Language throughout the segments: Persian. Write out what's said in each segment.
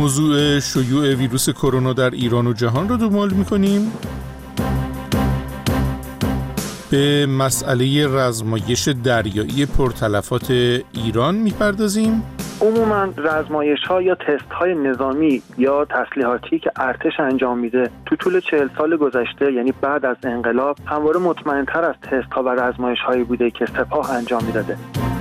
موضوع شیوع ویروس کرونا در ایران و جهان رو دنبال می‌کنیم. به مسئله رزمایش دریایی پرتلفات ایران می‌پردازیم. عموماً رزمایش‌ها یا تست‌های نظامی یا تسلیحاتی که ارتش انجام میده تو طول 40 سال گذشته، یعنی بعد از انقلاب، همواره مطمئن‌تر از تست‌ها و رزمایش‌هایی بوده که سپاه انجام میداده.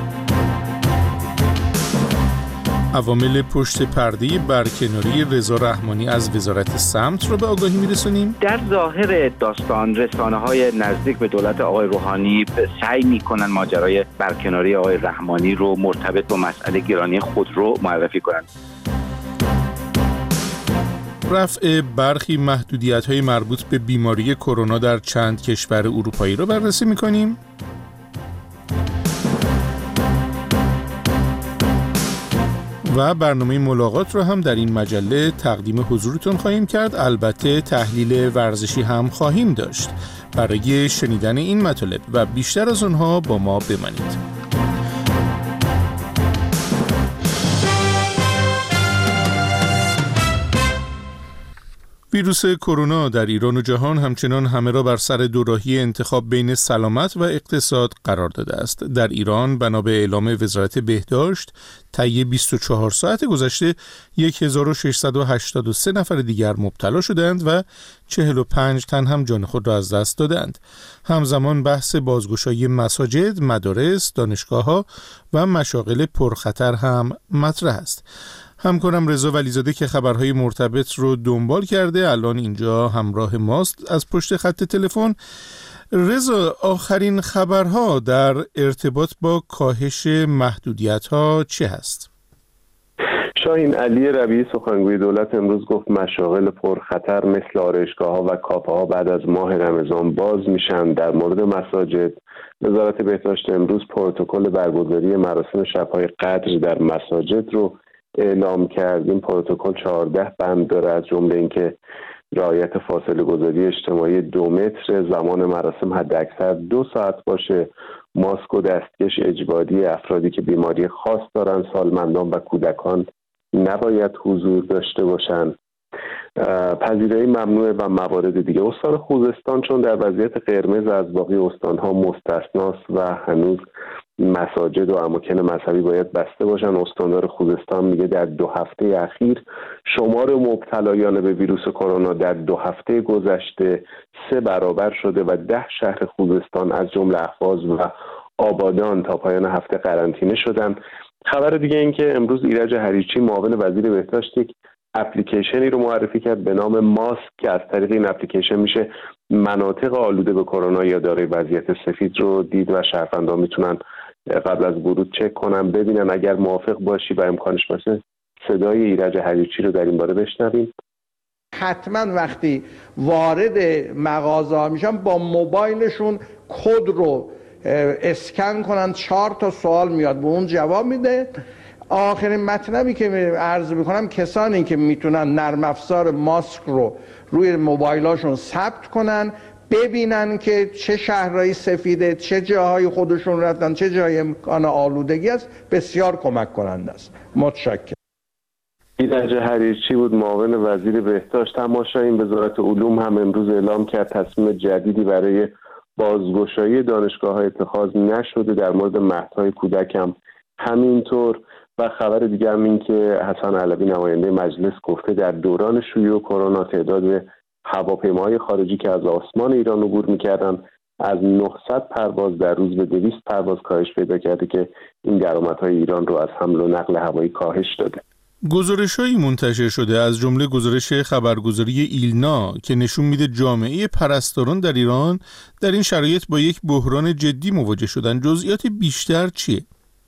عوامل پشت پرده برکناری رضا رحمانی از وزارت سمت رو به آگاهی میرسونیم. در ظاهر داستان رسانه‌های نزدیک به دولت آقای روحانی سعی می‌کنن ماجرای برکناری آقای رحمانی رو مرتبط با مسئله گرانی خودرو معرفی کنند. رفع برخی محدودیت‌های مربوط به بیماری کرونا در چند کشور اروپایی رو بررسی می‌کنیم. و برنامه ملاقات رو هم در این مجله تقدیم حضورتون خواهیم کرد. البته تحلیل ورزشی هم خواهیم داشت. برای شنیدن این مطالب و بیشتر از اونها با ما بمانید. ویروس کرونا در ایران و جهان همچنان همه را بر سر دوراهی انتخاب بین سلامت و اقتصاد قرار داده است. در ایران بنا به اعلام وزارت بهداشت طی 24 ساعت گذشته 1683 نفر دیگر مبتلا شدند و 45 تن هم جان خود را از دست دادند. همزمان بحث بازگشایی مساجد، مدارس، دانشگاه‌ها و مشاغل پرخطر هم مطرح است. همکارم رضا ولیزاده که خبرهای مرتبط رو دنبال کرده الان اینجا همراه ماست از پشت خط تلفن. رضا، آخرین خبرها در ارتباط با کاهش محدودیت‌ها چه هست؟ شاهین، علی ربیعی سخنگوی دولت امروز گفت مشاغل پرخطر مثل آرایشگاه‌ها و کافه‌ها بعد از ماه رمضان باز میشن. در مورد مساجد، وزارت بهداشت امروز پروتکل برگزاری مراسم شب‌های قدر در مساجد رو اعلام کرد. این پروتکل 14 بند داره، از جمله اینکه رعایت فاصله گذاری اجتماعی 2 متر، زمان مراسم حداکثر 2 ساعت باشه، ماسک و دستکش اجباری، افرادی که بیماری خاص دارن، سالمندان و کودکان نباید حضور داشته باشن، پذیرایی ممنوعه و موارد دیگه. استان خوزستان چون در وضعیت قرمز از باقی استان‌ها مستثناست و هنوز مساجد و اماکن مذهبی باید بسته باشن. استاندار خوزستان میگه در 2 هفته اخیر شمار مبتلایان به ویروس کرونا در 2 هفته گذشته 3 برابر شده و 10 شهر خوزستان از جمله اهواز و آبادان تا پایان هفته قرنطینه شدن. خبر دیگه این که امروز ایرج حریچی معاون وزیر بهداشت یک اپلیکیشنی رو معرفی کرد به نام ماسک که از طریق این اپلیکیشن میشه مناطق آلوده به کرونا یا دارای وضعیت سفید رو دید و شهروندان میتونن قبل از ورود چک کنن، ببینن. اگر موافق باشی و امکانش باشه صدای ایرج حریچی رو در این باره بشنویم. حتما وقتی وارد مغازه میشن با موبایلشون کد رو اسکن کنن، 4 تا سوال میاد به اون جواب میده. آخرین مطلبی که عرض میکنم، کسانی که میتونن نرم افزار ماسک رو روی موبایلاشون ثبت کنن، ببینن که چه شهرهای سفیده، چه جاهای خودشون رفتن، چه جای امکان آلودگی است، بسیار کمک کننده است. متشکرم. ایرج حریچی بود معاون وزیر بهداشت. تماشایین وزارت علوم هم امروز اعلام کرد تصمیم جدیدی برای بازگشایی دانشگاه‌ها اتخاذ نشده. در مورد مهدهای کودک هم همینطور. و خبر دیگه هم این که حسن علوی نماینده مجلس گفته در دوران شیوع کرونا تعداد هواپیماهای خارجی که از آسمان ایران عبور می‌کردن از 900 پرواز در روز به 200 پرواز کاهش پیدا کرده که این درآمدهای ایران رو از حمل و نقل هوایی کاهش داده. گزارش‌هایی منتشر شده از جمله گزارش خبرگزاری ایلنا که نشون میده جامعه پرستاران در ایران در این شرایط با یک بحران جدی مواجه شدن. جزئیات بیشتر چیه؟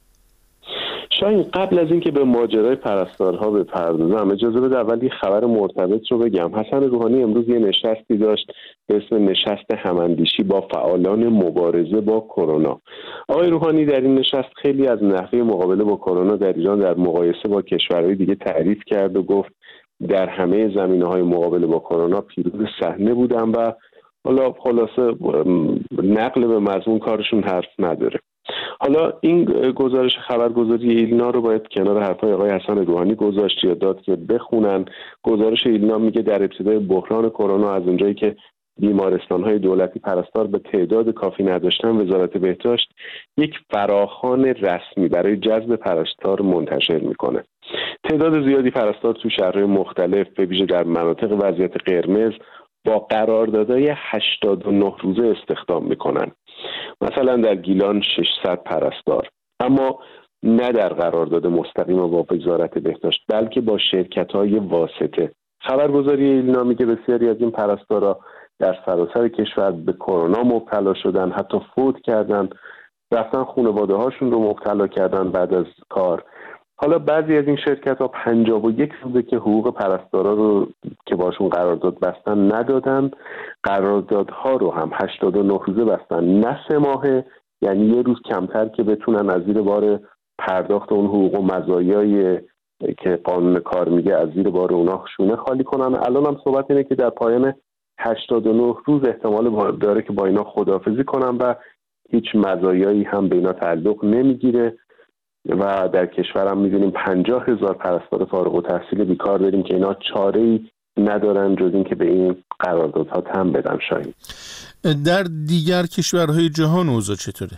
شاید قبل از اینکه به ماجرای پرستارها بپردازم اجازه بده اول یه خبر مرتبط رو بگم. حسن روحانی امروز یه نشستی داشت به اسم نشست هماندیشی با فعالان مبارزه با کرونا. آقای روحانی در این نشست خیلی از نحوه مقابله با کرونا در ایران در مقایسه با کشورهای دیگه تعریف کرد و گفت در همه زمینه‌های مقابله با کرونا پیروز صحنه بودن و حالا خلاصه نقل به مضمون کارشون حرف نداره. حالا این گزارش خبرگزاری ایلنا رو باید کنار حرفای آقای حسن روحانی گذاشت یا داد که بخونن. گزارش ایلنا میگه در ابتدای بحران کرونا از اونجایی که بیمارستان‌های دولتی پرستار به تعداد کافی نداشتن، وزارت بهداشت یک فراخوان رسمی برای جذب پرستار منتشر میکنه. تعداد زیادی پرستار تو شهرهای مختلف به ویژه در مناطق وضعیت قرمز با قراردادهای 89 روزه استخدام میکنن. مثلا در گیلان 600 پرستار، اما نه در قرارداد مستقیم با وزارت بهداشت بلکه با شرکت‌های واسطه. خبرگزاری ایلنا میگه بسیاری از این پرستارا در سراسر کشور به کرونا مبتلا شدن، حتی فوت کردن، رفتن خانواده هاشون رو مبتلا کردن بعد از کار. حالا بعضی از این شرکت‌ها 51 روزه که حقوق پرستارا رو که باشون قرارداد بستن ندادن، قراردادها رو هم 89 روزه بستن، نه 3 ماهه، یعنی یه روز کمتر که بتونن از زیر بار پرداخت اون حقوق و مزایای که قانون کار میگه از زیر بار اونا شونه خالی کنن. الان هم صحبت اینه که در پایان 89 روز احتمال داره که با اینا خداحافظی کنن و هیچ مزایایی هم به اینا تعلق نمیگیره. و در کشورم می‌بینیم 50,000 پرستار فارغ التحصیل بیکار داریم که اینا چاره‌ای ندارن جز این که به این قراردادها تن بدن. شاید در دیگر کشورهای جهان اوضاع چطوره؟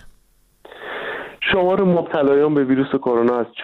شمار مبتلایان به ویروس کرونا از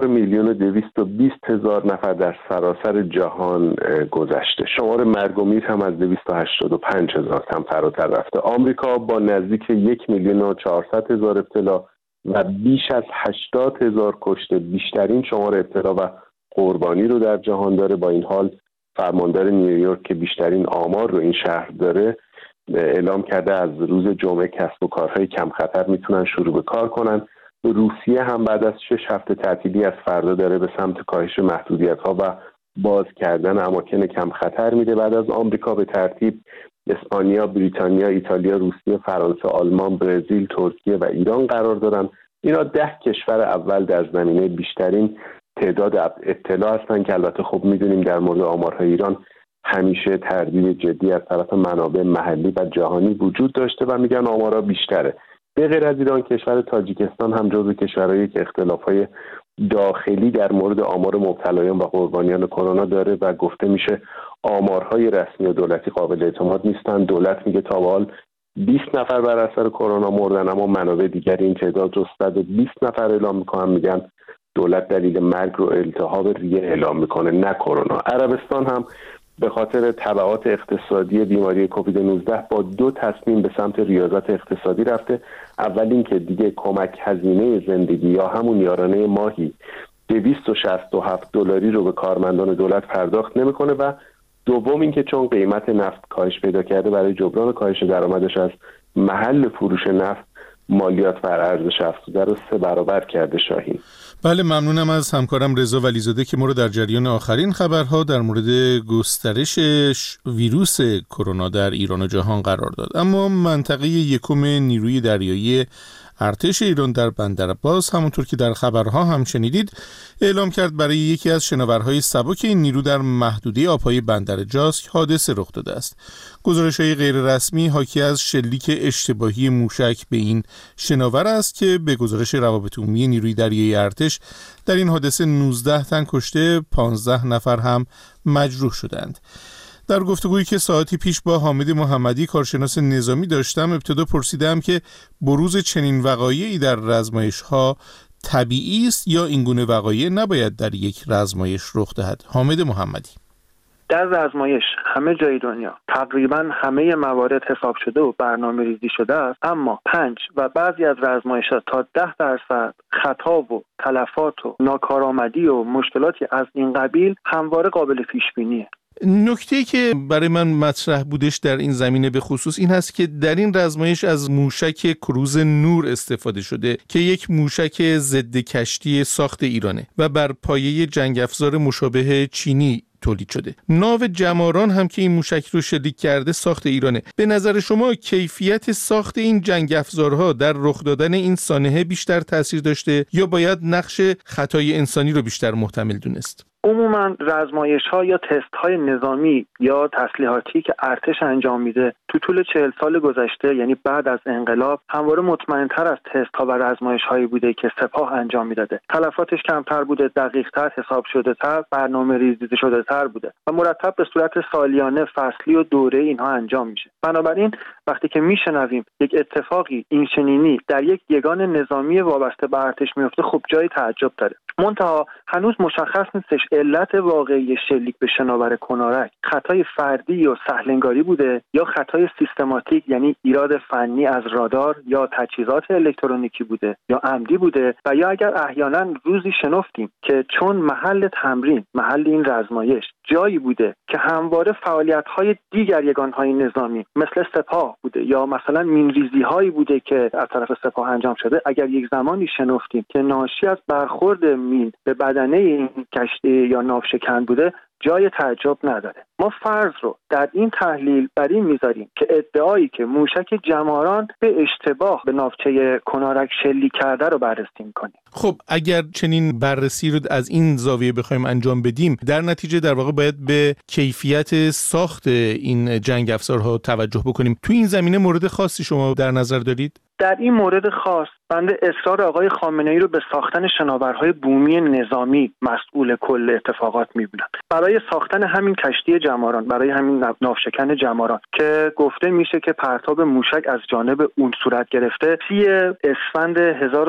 4,220,000 نفر در سراسر جهان گذشته. شمار مرگ و میر هم از 285,000 هم فراتر رفته. آمریکا با نزدیک 1,400,000 ابتلا و بیش از 80,000 کشته بیشترین شمار ابتلا و قربانی رو در جهان داره. با این حال فرماندار نیویورک که بیشترین آمار رو این شهر داره اعلام کرده از روز جمعه کسب و کارهای کم خطر میتونن شروع به کار کنن. روسیه هم بعد از 6 هفته تعطیلی از فردا داره به سمت کاهش محدودیت‌ها و باز کردن اماکن کم خطر میره. بعد از آمریکا به ترتیب اسپانیا، بریتانیا، ایتالیا، روسیه، فرانسه، آلمان، برزیل، ترکیه و ایران قرار دارن. اینا 10 کشور اول در زمینه بیشترین تعداد ابتلا هستن که البته خب میدونیم در مورد آمارهای ایران همیشه تردید جدی از طرف منابع محلی و جهانی وجود داشته و میگن آمارها بیشتره. به غیر از ایران کشور تاجیکستان هم جزو کشورهایی که اختلافهای داخلی در مورد آمار مبتلایان و قربانیان کرونا داره و گفته میشه آمارهای رسمی و دولتی قابل اعتماد نیستن. دولت میگه تا به حال 20 نفر بر اثر کرونا مردن، اما منابع دیگر این تعداد رو 120 نفر اعلام میکنن. میگن دولت دلیل مرگ رو التهاب ریه اعلام میکنه نه کرونا. عربستان هم به خاطر تبعات اقتصادی بیماری کووید 19 با 2 تصمیم به سمت ریاضت اقتصادی رفته. اول این که دیگه کمک هزینه زندگی یا همون یارانه ماهی $267 رو به کارمندان دولت پرداخت نمیکنه و دوم این که چون قیمت نفت کاهش پیدا کرده برای جبران کاهش درآمدش از محل فروش نفت مالیات بر ارزش افزوده رو 3 برابر کرده. شاهین بله، ممنونم از همکارم رضا ولیزاده که ما رو در جریان آخرین خبرها در مورد گسترش ویروس کرونا در ایران و جهان قرار داد. اما منطقه یکم نیروی دریایی ارتش ایران در بندر عباس همونطور که در خبرها هم شنیدید اعلام کرد برای یکی از شناورهای سبک این نیرو در محدوده آبهای بندر جاسک حادثه رخ داده است. گزارش‌های غیر رسمی حاکی از شلیک اشتباهی موشک به این شناور است که به گزارش روابط عمومی نیروی دریایی ارتش در این حادثه 19 تن کشته، 15 نفر هم مجروح شدند. در گفتگویی که ساعتی پیش با حامد محمدی کارشناس نظامی داشتم ابتدا پرسیدم که بروز چنین وقایعی در رزمایش‌ها طبیعی است یا این گونه وقایع نباید در یک رزمایش رخ دهد. حامد محمدی: در رزمایش همه جای دنیا تقریبا همه موارد حساب شده و برنامه ریزی شده است، اما 5 و بعضی از رزمایش‌ها تا 10% خطا و تلفات و ناکارآمدی و مشکلاتی از این قبیل همواره قابل پیش بینیه. نکته‌ای که برای من مطرح بودش در این زمینه به خصوص این هست که در این رزمایش از موشک کروز نور استفاده شده که یک موشک ضد کشتی ساخت ایرانه و بر پایه جنگ افزار مشابه چینی تولید شده. ناو جماران هم که این موشک رو شلیک کرده ساخت ایرانه. به نظر شما کیفیت ساخت این جنگ افزارها در رخ دادن این سانحه بیشتر تاثیر داشته یا باید نقش خطای انسانی رو بیشتر محتمل دونست؟ عموما رزمایش‌ها یا تست‌های نظامی یا تسلیحاتی که ارتش انجام میده تو طول 40 سال گذشته، یعنی بعد از انقلاب، همواره مطمئن‌تر از تست‌ها و رزمایش‌هایی بوده که سپاه انجام میداده. تلفاتش کمتر بوده، دقیق‌تر حساب شده‌تر، برنامه‌ریزی شده‌تر بوده و مرتب به صورت سالیانه، فصلی و دوره اینها انجام میشه. بنابراین وقتی که میشنویم یک اتفاقی این چنینی در یک یگان نظامی وابسته به ارتش میفته، خب جای تعجب داره. منتها هنوز مشخص نیستش علت واقعی شلیک به شناور کنارک خطای فردی و سهلنگاری بوده یا خطای سیستماتیک، یعنی ایراد فنی از رادار یا تجهیزات الکترونیکی بوده یا عمدی بوده، و یا اگر احیانا روزی شنفتیم که چون محل تمرین، محل این رزمایش جایی بوده که همواره فعالیت‌های دیگر یگان‌های نظامی مثل سپاه بوده یا مثلا مین‌ریزی‌هایی بوده که از طرف سپاه انجام شده، اگر یک زمانی شنفتیم که ناشی از برخورد مین به بدنه این کشتی یا ناوشکن بوده، جای تعجب نداره. ما فرض رو در این تحلیل بر این میذاریم که ادعایی که موشک جماران به اشتباه به ناوچه کنارک شلیک کرده رو بررسی میکنیم. خب اگر چنین بررسی رو از این زاویه بخوایم انجام بدیم، در نتیجه در واقع باید به کیفیت ساخت این جنگ افزارها توجه بکنیم. تو این زمینه مورد خاصی شما در نظر دارید؟ در این مورد خاص بنده اصرار آقای خامنه‌ای رو به ساختن شناورهای بومی نظامی مسئول کل اتفاقات می‌بینم. برای ساختن همین کشتی جماران، برای همین ناوشکن جماران که گفته میشه که پرتاب موشک از جانب اون صورت گرفته 30 اسفند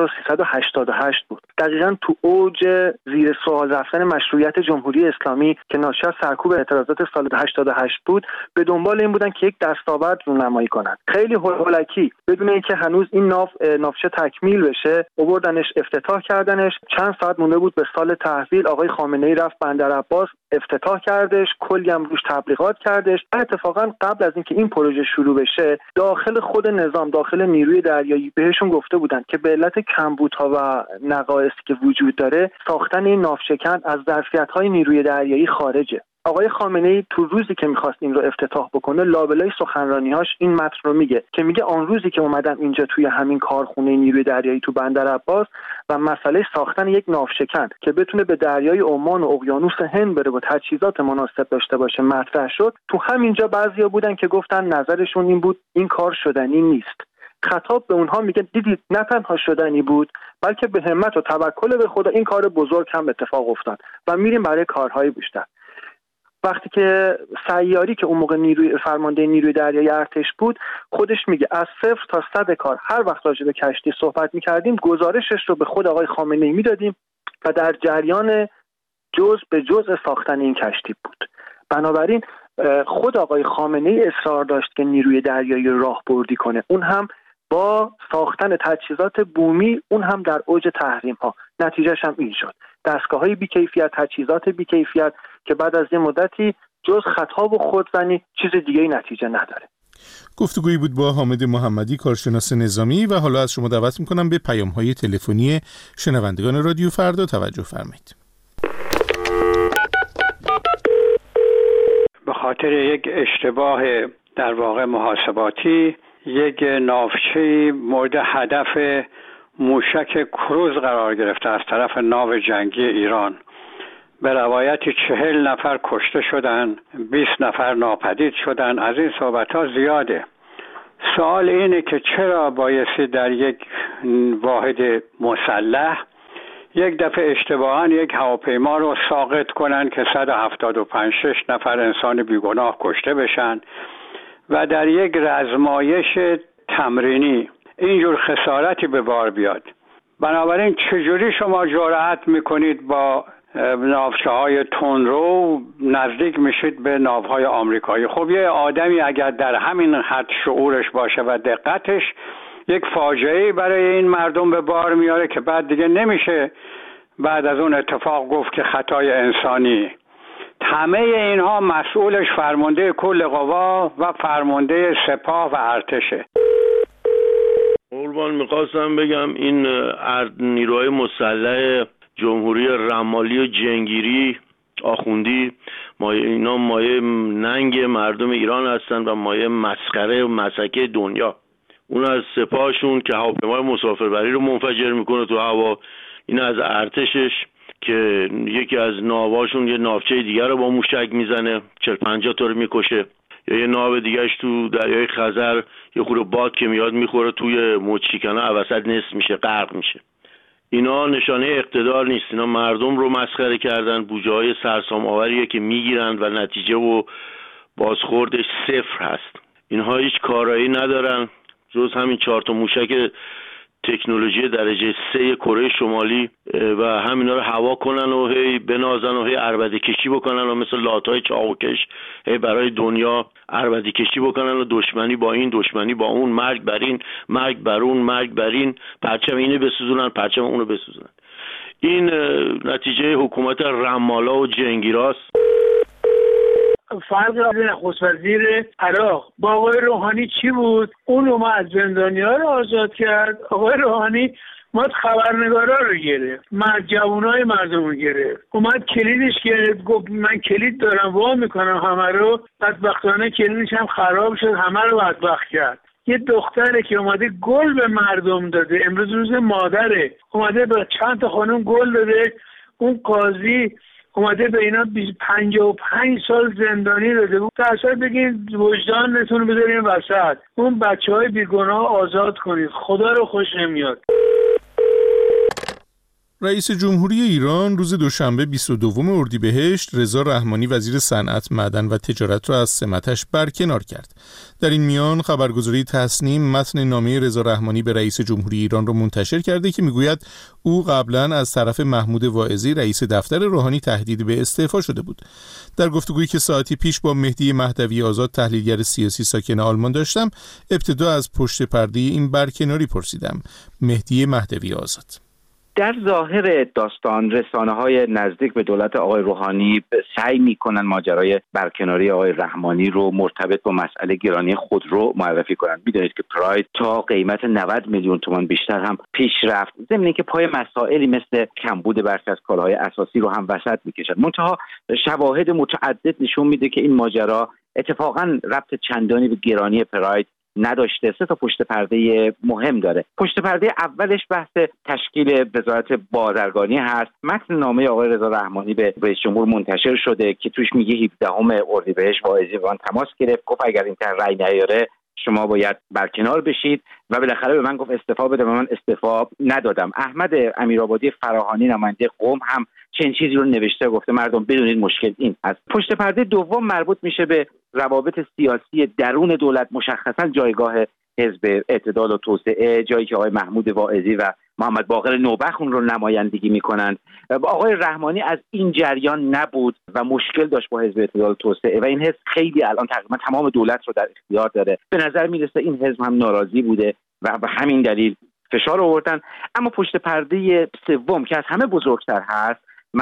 1388 بود. دقیقاً تو اوج زیر سوال رفتن مشروعیت جمهوری اسلامی که ناشی از سرکوب اعتراضات سال 88 بود، به دنبال این بودن که یک دستاورد رونمایی کنند. خیلی هولکی بدون اینکه هنوز این ناوچه تکمیل بشه آوردنش، افتتاح کردنش. چند ساعت مونده بود به سال تحویل، آقای خامنه‌ای رفت بندر عباس، افتتاح کردش، کلی هم روش تبلیغات کردش. اتفاقا قبل از اینکه این پروژه شروع بشه، داخل خود نظام، داخل نیروی دریایی بهشون گفته بودن که به علت کمبودها و نقایصی که وجود داره، ساختن این ناوشکن از ظرفیت‌های نیروی دریایی خارجه. آقای خامنه‌ای تو روزی که می‌خواست این رو افتتاح بکنه، لابلای سخنرانی‌هاش این متن رو میگه آن روزی که اومدم اینجا توی همین کارخونه نیروی دریایی تو بندر عباس و مسئله ساختن یک ناوشکن که بتونه به دریای عمان و اقیانوس هند بره و تجهیزات مناسب داشته باشه مطرح شد. تو همینجا بعضیا بودن که گفتن نظرشون این بود این کار شدنی نیست. خطاب به اونها میگه دیدید نه تنها شدنی بود، بلکه به همت و توکل به خدا این کار بزرگ هم اتفاق افتاد و میریم برای کارهای بیشتر. وقتی که سیاری که اون موقع فرمانده نیروی دریایی ارتش بود، خودش میگه از 0 تا 100 کار هر وقت راجع به کشتی صحبت میکردیم، گزارشش رو به خود آقای خامنه‌ای میدادیم و در جریان جزء به جزء ساختن این کشتی بود. بنابراین خود آقای خامنه‌ای اصرار داشت که نیروی دریایی راهبردی کنه، اون هم با ساختن تجهیزات بومی، اون هم در اوج تحریم ها. نتیجهش هم این شد، دستگاه‌های بی‌کیفیت، تجهیزات بی‌کیفیت که بعد از یه مدتی جز خطا و خودزنی چیز دیگه‌ای نتیجه نداره. گفتگویی بود با حامد محمدی، کارشناس نظامی، و حالا از شما دعوت می‌کنم به پیام‌های تلفنی شنوندگان رادیو فردا توجه فرمایید. به خاطر یک اشتباه در واقع محاسباتی، یک ناوچه‌ای مورد هدف موشک کروز قرار گرفته از طرف ناو جنگی ایران. به روایتی 40 نفر کشته شدن، 20 نفر ناپدید شدن. از این صحبت‌ها زیاده. سوال اینه که چرا بایستی در یک واحد مسلح یک دفعه اشتباهاً یک هواپیما رو ساقط کنن که 175 نفر انسان بیگناه کشته بشن و در یک رزمایش تمرینی اینجور خسارتی به بار بیاد. بنابراین چجوری شما جرأت میکنید با ناوچه‌های تندرو نزدیک میشید به ناوهای آمریکایی؟ خب یه آدمی اگر در همین حد شعورش باشه و دقتش، یک فاجعه برای این مردم به بار میاره که بعد دیگه نمیشه بعد از اون اتفاق گفت که خطای انسانی. همه اینها مسئولش فرمانده کل قوا و فرمانده سپاه و ارتشه. قربان میخواستم بگم این نیروهای مسلح جمهوری رمالی و جنگیری آخوندی اینا مایه ننگ مردم ایران هستن و مایه مسخره و مسکه دنیا. اون از سپاهشون که هواپیمای مسافربری رو منفجر میکنه تو هوا، این از ارتشش که یکی از ناواشون یه ناوچه دیگر رو با موشک میزنه 40-50 تا رو میکشه، یا یه ناو دیگهش تو دریای خزر یه خورده باد که میاد میخوره توی موج‌شکن‌ها اوسط نصف میشه، غرق میشه. اینا نشانه اقتدار نیست، اینا مردم رو مسخره کردن، بوجه‌های سرسام آوریه که میگیرن و نتیجه و بازخوردش صفر هست. اینها هیچ کارایی ندارن جز همین 4 تا موشک تکنولوژی درجه 3 کره شمالی و همینا رو هوا کنن و هی بنازن و هی عربده کشی بکنن و مثل لاتای چاوکش هی برای دنیا عربده کشی بکنن و دشمنی با این دشمنی با اون، مرگ بر این مرگ بر اون مرگ بر این، پرچم اینو بسوزونن پرچم اونو بسوزونن. این نتیجه حکومت رمالا و جنگیراست. فرق نخست وزیر عراق با آقای روحانی چی بود؟ اون اومد زندانی‌ها رو آزاد کرد. آقای روحانی اومد خبرنگارا رو گرفت، جوانای مردم رو گرفت، اومد کلیدش گرفت، گفت من کلید دارم وا میکنم همه رو. بدبختانه کلیدش هم خراب شد، همه رو بدبخت کرد. یه دختره که اومده گل به مردم داده، امروز روز مادره، اومده به چند تا خانم گل داده، اون قاضی اومده به اینا 55 سال زندانی داده بود. اصلا بگید وجدانتون رو بذارین وسط، اون بچه‌های بیگناه آزاد کنید، خدا رو خوش نمیاد. رئیس جمهوری ایران روز دوشنبه 22 اردیبهشت رضا رحمانی وزیر صنعت، معدن و تجارت را از سمتش برکنار کرد. در این میان خبرگزاری تصنیم متن نامه رضا رحمانی به رئیس جمهوری ایران را منتشر کرده که میگوید او قبلا از طرف محمود واعظی رئیس دفتر روحانی تهدید به استعفا شده بود. در گفتگویی که ساعتی پیش با مهدی مهدوی آزاد تحلیلگر سیاسی ساکن آلمان داشتم، ابتدا از پشت پرده این برکناری پرسیدم. مهدی مهدوی آزاد: در ظاهر داستان رسانه‌های نزدیک به دولت آقای روحانی سعی می‌کنند ماجرای برکناری آقای رحمانی رو مرتبط با مسئله گرانی خودرو معرفی کنند. می‌دونید که پراید تا قیمت 90 میلیون تومان بیشتر هم پیش رفت، ضمن اینکه پای مسائلی مثل کمبود برخی از کالاهای اساسی رو هم وسط می‌کشد. منتها شواهد متعدد نشون میده که این ماجرا اتفاقاً ربط چندانی به گرانی پراید نداشته. 3 تا پشت پرده مهم داره. پشت پرده اولش بحث تشکیل وزارت بازرگانی هست. متن نامه آقای رضا رحمانی به رئیس جمهور منتشر شده که توش میگه 17 اردیبهشت واعظی با من تماس گرفت، گفت اگر این طرح رأی نیاره شما باید برکنار بشید و بالاخره به من گفت استعفا بده و من استعفا ندادم. احمد امیرآبادی فراهانی نماینده قم هم چنین چیزی رو نوشته، گفته مردم بدونید مشکل این است. پشت پرده دوم مربوط میشه به روابط سیاسی درون دولت، مشخصا جایگاه حزب اعتدال و توسعه، جایی که آقای محمود واعظی و محمد باقر نوبخت اون رو نمایندگی میکنند. آقای رحمانی از این جریان نبود و مشکل داشت با حزب اعتدال و توسعه و این حزب خیلی الان تقریبا تمام دولت رو در اختیار داره. به نظر میرسه این حزب هم ناراضی بوده و به همین دلیل فشار آوردن. اما پشت پرده سوم که از همه بزرگتر هست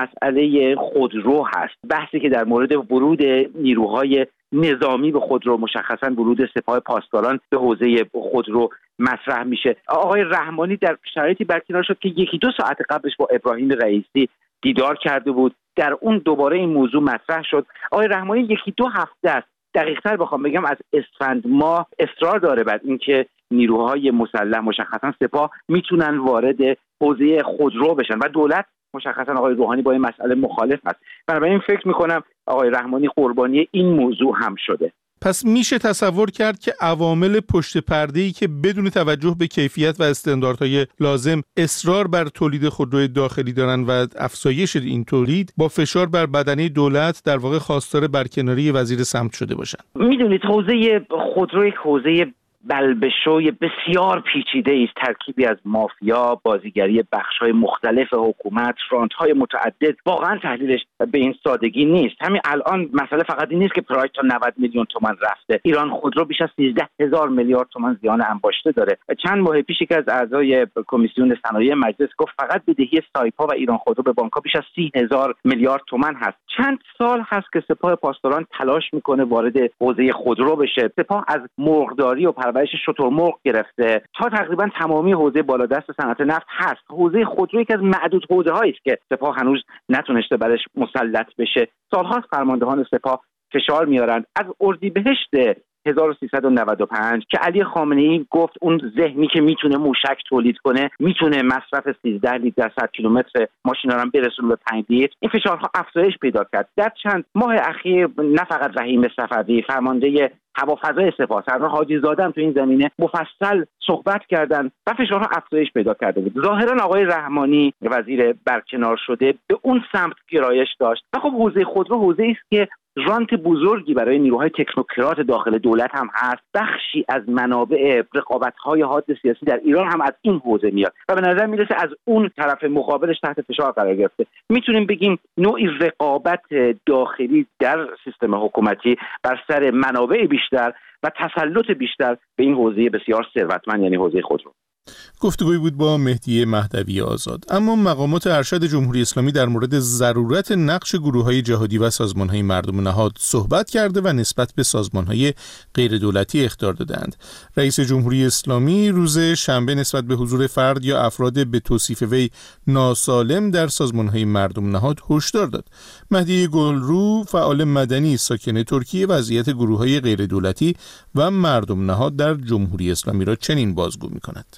مسئله خودرو هست، بحثی که در مورد ورود نیروهای نظامی به خودرو، مشخصا ورود سپاه پاسداران به حوزه خودرو مطرح میشه. آقای رحمانی در شرایطی برکنار شد که 1-2 ساعت قبلش با ابراهیم رئیسی دیدار کرده بود، در اون دوباره این موضوع مطرح شد. آقای رحمانی 1-2 هفته است، دقیق‌تر بخوام بگم از اسفند ماه اصرار داره بر اینکه نیروهای مسلح مشخصا سپاه میتونن وارد حوزه خودرو بشن و دولت مشخصا آقای روحانی با این مسئله مخالف است. بنابراین فکر میکنم آقای رحمانی قربانی این موضوع هم شده. پس میشه تصور کرد که عوامل پشت پرده‌ای که بدون توجه به کیفیت و استانداردهای لازم اصرار بر تولید خودروی داخلی دارن و افزایش این تولید با فشار بر بدنه دولت در واقع خواستار برکناری وزیر سمت شده باشن. میدونید حوزه خودرو یک حوزه بلبشوی بسیار پیچیده است، ترکیبی از مافیا، بازیگری بخش‌های مختلف حکومت، فرانت‌های متعدد. واقعا تحلیلش به این سادگی نیست. همین الان مسئله فقط این نیست که پراید تا 90 میلیون تومان رفته. ایران خودرو بیش از 13,000 میلیارد تومان زیان انباشته داره. چند ماه پیش که از اعضای کمیسیون صنایع مجلس گفت فقط بدهی سایپا و ایران خودرو به بانک‌ها بیش از 30,000 میلیارد تومان هست. چند سال هست که سپاه پاسداران تلاش میکنه وارد حوزه خودرو بشه. سپاه از مرغداری و پرورش شترمرغ گرفته تا تقریبا تمامی حوزه بالادست صنعت نفت هست. حوزه خودرو یکی از معدود حوزه‌هایی است که سپاه هنوز نتونسته برش مسلط بشه. سال‌ها فرماندهان سپاه فشار میارن. از اردیبهشت 1395 که علی خامنه‌ای گفت اون ذهنی که میتونه موشک تولید کنه میتونه مصرف 13 لیتر در 100 کیلومتر ماشینا رو برسونه به 5 لیتر. این فشارها افزایش پیدا کرد. در چند ماه اخیر نه فقط رحیم صفوی، فرمانده هوافضای سپاه سالار حاجی زاده هم تو این زمینه مفصل صحبت کردن و فشارها افزایش پیدا کرده بود. ظاهرا آقای رحمانی وزیر برکنار شده به اون سمت گرایش داشت و خب حوزه خودرو حوزه‌ای است که رانت بزرگی برای نیروهای تکنوکرات داخل دولت هم هست. بخشی از منابع رقابت‌های حاد سیاسی در ایران هم از این حوزه میاد و به نظر میرسه از اون طرف مقابلش تحت فشار قرار گرفته. میتونیم بگیم نوعی رقابت داخلی در سیستم حکومتی بر سر منابع بیشتر و تسلط بیشتر به این حوزه بسیار ثروتمند یعنی حوزه خودرو. گفتگویی بود با مهدی مهدوی آزاد. اما مقامات ارشد جمهوری اسلامی در مورد ضرورت نقش گروه‌های جهادی و سازمان‌های مردم نهاد صحبت کرده و نسبت به سازمان‌های غیر دولتی اخطار دادند. رئیس جمهوری اسلامی روز شنبه نسبت به حضور فرد یا افراد به توصیف وی ناسالم در سازمان‌های مردم نهاد هشدار داد. مهدی گلرو، فعال مدنی ساکن ترکیه، وضعیت گروه‌های غیر دولتی و مردم نهاد در جمهوری اسلامی را چنین بازگو می‌کند.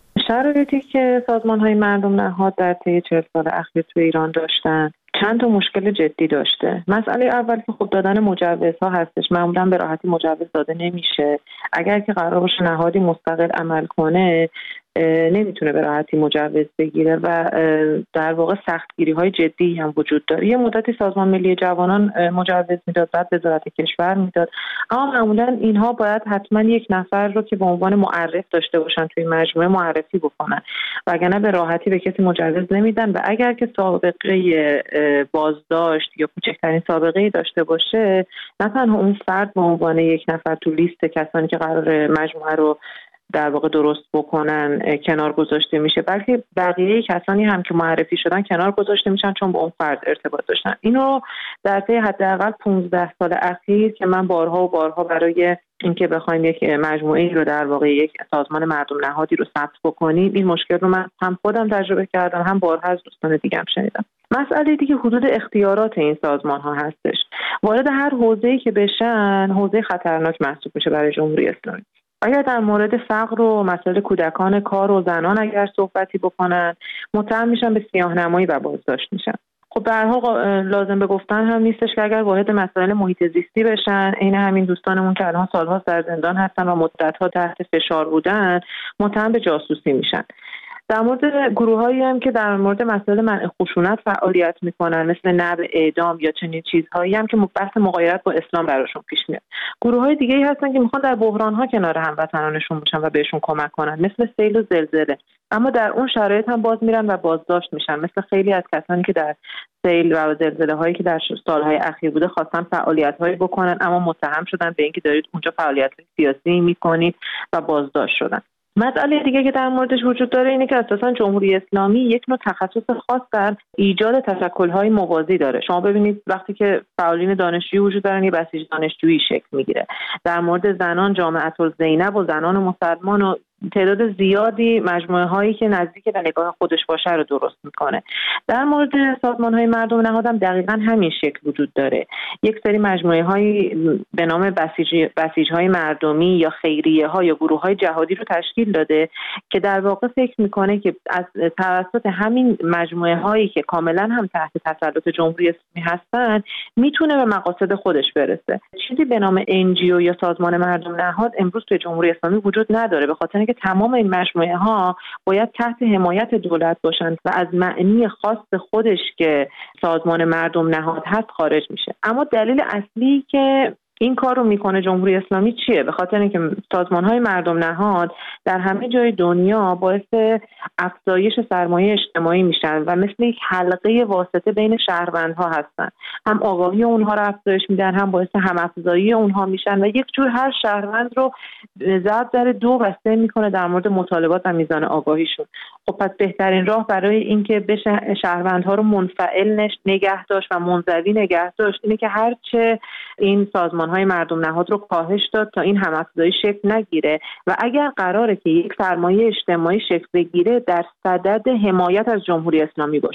شرایطی که سازمان‌های مردم نهاد در طی 40 سال اخیر تو ایران داشتن چند تا مشکل جدی داشته. مسئله اول که خب دادن مجوزها هستش. معمولا به راحتی مجوز داده نمیشه. اگر که قرار باشه نهادی مستقل عمل کنه نمیتونه به راحتی مجوز بگیره و در واقع سختگیری‌های جدی هم وجود داره. یه مدتی سازمان ملی جوانان مجوز میداد، بعد وزارت کشور میداد، اما معمولا اینها باید حتما یک نفر رو که به عنوان معرف داشته باشن توی مجموعه معرفی بکنن، وگرنه به راحتی به کسی مجوز نمیدن و اگر که سابقه بازداشت یا کوچکترین سابقه‌ای داشته باشه نه تنها اون فرد به عنوان یک نفر تو لیست کسانی که قرار مجموعه رو در واقع درست بکنن کنار گذاشته میشه، بلکه بقیه کسانی هم که معرفی شدن کنار گذاشته میشن چون با اون فرد ارتباط داشتن. اینو در طی حداقل 15 سال اخیر که من بارها و بارها برای اینکه بخوایم یک مجموعه رو در واقع یک سازمان مردم نهادی رو ثبت بکنیم این مشکل رو من هم خودم تجربه کردم هم بارها از دوستان دیگه‌ام شنیدم. مسئله دیگه حدود اختیارات این سازمان ها هستش. وارد هر حوزه‌ای که بشن حوزه خطرناک محسوب میشه برای جمهوری اسلامی. اگر در مورد فقر و مسائل کودکان کار و زنان اگر صحبتی بکنن متهم میشن به سیاه‌نمایی و بازداشت میشن. خب به هر حال لازم به گفتن هم نیستش که اگر واحد مسائل محیط زیستی بشن، عین همین دوستانمون که الان سال‌ها در زندان هستن و مدت‌ها تحت فشار بودن متهم به جاسوسی میشن. در مورد گروهایی هم که در مورد مسائل منع خشونت فعالیت میکنن مثل نبع اعدام یا چنین چیزهایی هم که بحث مغایرت با اسلام براشون پیش میاد. گروه‌های دیگه‌ای هستن که میخوان در بحران‌ها کنار هموطنانشون باشن و بهشون کمک کنن مثل سیل و زلزله، اما در اون شرایط هم باز میرن و بازداشت میشن، مثل خیلی از کسانی که در سیل و زلزله‌هایی که در سالهای اخیر بوده خواستن فعالیت‌هایی بکنن اما متهم شدن به اینکه دارید اونجا فعالیت‌های سیاسی میکنید و بازداشت شدن. مسئله دیگه که در موردش وجود داره اینه که اساساً جمهوری اسلامی یک نوع تخصص خاص در ایجاد تشکل‌های موازی داره. شما ببینید وقتی که فعالین دانشجویی وجود دارن یه بسیج دانشجویی شکل میگیره. در مورد زنان جامعه الزینب و زنان مسلمان و تعداد زیادی مجموعه هایی که نزدیک به نگاه خودش باشه رو درست میکنه. در مورد سازمان های مردم نهاد هم دقیقاً همین شکل وجود داره. یک سری مجموعه هایی به نام بسیج های مردمی یا خیریه ها یا گروه های جهادی رو تشکیل داده که در واقع فکر میکنه که از توسط همین مجموعه هایی که کاملا هم تحت تسلط جمهوری اسلامی هستن میتونه به مقاصد خودش برسه. چیزی به نام NGO یا سازمان مردم نهاد امروز توی جمهوری اسلامی وجود نداره، به خاطر که تمام این مجموعه ها باید تحت حمایت دولت باشند و از معنی خاص خودش که سازمان مردم نهاد هست خارج میشه. اما دلیل اصلی که این کار رو میکنه جمهوری اسلامی چیه؟ به خاطر اینکه سازمان‌های مردم نهاد در همه جای دنیا باعث افزایش سرمایه اجتماعی میشن و مثل یک حلقه واسطه بین شهروندها هستن. هم آگاهی اونها رو افزایش میدن، هم باعث هم افزایی اونها میشن و یک جور هر شهروند رو ضرب در دو بسته میکنه در مورد مطالبات و میزان آگاهیشون. خب پس بهترین راه برای اینکه بشه شهروندها رو منفعل نگه داشت و منزوی نگه داشت اینه که هرچه این سازمان‌های مردم نهاد رو کاهش داد تا این هم‌افزایی شکل نگیره و اگر قراره که یک سرمایه اجتماعی شکل بگیره در صدد حمایت از جمهوری اسلامی باشه.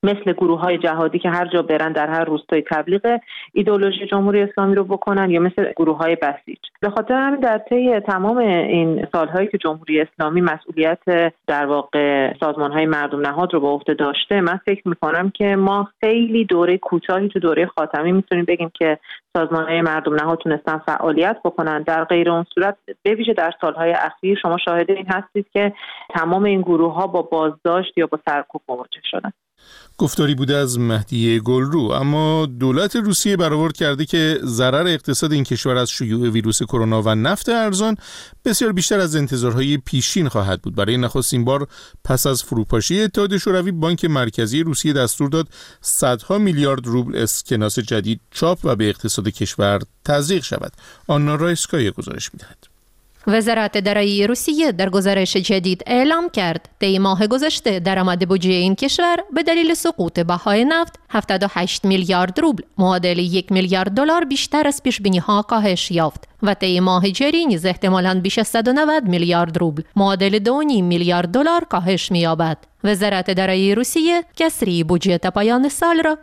مثل گروه‌های جهادی که هر جا برن در هر روستایی تبلیغ ایدئولوژی جمهوری اسلامی رو بکنن یا مثل گروه‌های بسیج. به خاطر همین در طی تمام این سال‌هایی که جمهوری اسلامی مسئولیت در واقع سازمان‌های مردم نهاد رو به عهده داشته، من فکر می‌کنم که ما خیلی دوره کوتاهی تو دوره خاتمی می‌تونیم بگیم که سازمان‌های مردم نهاد تونستن فعالیت بکنن. در غیر اون صورت به ویژه در سال‌های اخیر شما شاهد این هستید که تمام این گروه‌ها با بازداشت یا با سرکوب مواجه شدن. گفتاری بوده از مهدیه گلرو. اما دولت روسیه برآورد کرده که ضرر اقتصاد این کشور از شیوع ویروس کرونا و نفت ارزان بسیار بیشتر از انتظارهای پیشین خواهد بود. برای نخستین بار پس از فروپاشی اتحاد شوروی، بانک مرکزی روسیه دستور داد صدها میلیارد روبل اسکناس جدید چاپ و به اقتصاد کشور تزریق شود. آنا رایسکایا گزارش می‌دهد. وزارت درآمد روسیه در گزارش جدید اعلام کرد طی ماه گذشته درآمد بودجه این کشور به دلیل سقوط بهای نفت 78 میلیارد روبل معادل 1 میلیارد دلار بیشتر از پیش‌بینی‌ها کاهش یافت و طی ماه جاری نیز احتمالاً بیش از 190 میلیارد روبل معادل 2.5 میلیارد دلار کاهش می‌یابد. وزارت درآمد روسیه کسری بودجه تا پایان سال را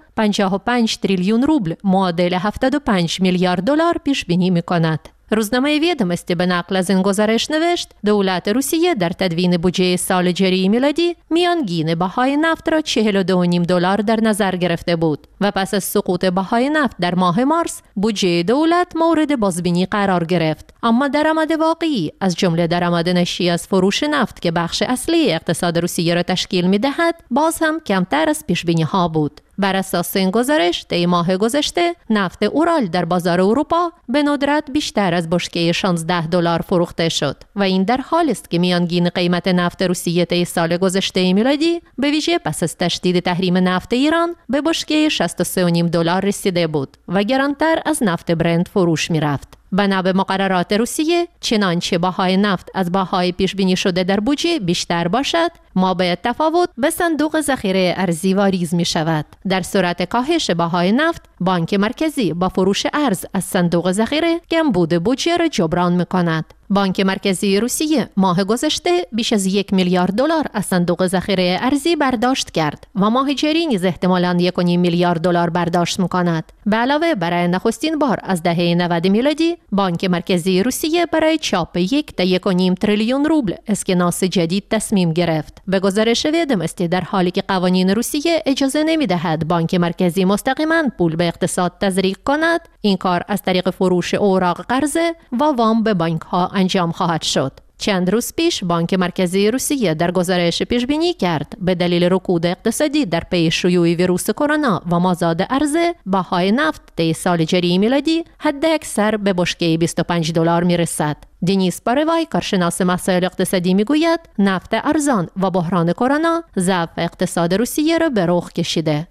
55 تریلیون روبل معادل 75 میلیارد دلار پیش بینی می‌کند. روزنامه ویدمستی به نقل از این گزارش نوشت دولت روسیه در تدوین بودجه سال جاری میلادی میانگین بهای نفت را 42.5 دلار در نظر گرفته بود و پس از سقوط بهای نفت در ماه مارس بودجه دولت مورد بازبینی قرار گرفت، اما درآمد واقعی از جمله درآمد ناشی از فروش نفت که بخش اصلی اقتصاد روسیه را تشکیل می‌دهد باز هم کمتر از پیش‌بینی‌ها بود. بر اساس این گزارش طی ماه گذشته نفت اورال در بازار اروپا به ندرت بیشتر از بشکه 16 دلار فروخته شد و این در حالی است که میانگین قیمت نفت روسیه طی سال گذشته میلادی به ویژه پس از تشدید تحریم نفت ایران به بشکه 63.5 دلار رسیده بود و گرانتر از نفت برنت فروش می‌رفت. بنا به مقررات روسیه چنانچه بهای نفت از بهای پیش بینی شده در بودجه بیشتر باشد، مابعد تفاوت به صندوق ذخیره ارزی واریز می شود. در صورت کاهش بهای نفت، بانک مرکزی با فروش ارز از صندوق ذخیره کمبود بودجه را جبران می کند. بانک مرکزی روسیه ماه گذشته بیش از 1 میلیارد دلار از صندوق ذخیره ارزی برداشت کرد و ماه جاری نیز احتمالاً 1.5 میلیارد دلار برداشت می‌کند. به علاوه برای نخستین بار از دهه 90 میلادی بانک مرکزی روسیه برای چاپ 1 تا 1.5 تریلیون روبل اسکناس جدید تصمیم گرفت. به گزارش ویدمستی در حالی که قوانین روسیه اجازه نمی‌دهد بانک مرکزی مستقیما پول به اقتصاد تزریق کند، این کار از طریق فروش اوراق قرضه و وام به بانک‌ها انجام خواهد شد. چند روز پیش بانک مرکزی روسیه در گزارش پیش بینی کرد به دلیل رکود اقتصادی در پی شیوع ویروس کرونا و مازاد عرضه، بهای نفت طی سال جاری میلادی حداکثر به بشکه 25 دلار میرسد. دنیس پاروای کارشناس مسائل اقتصادی میگوید نفت ارزان و بحران کرونا ضعف اقتصاد روسیه را به رخ کشیده.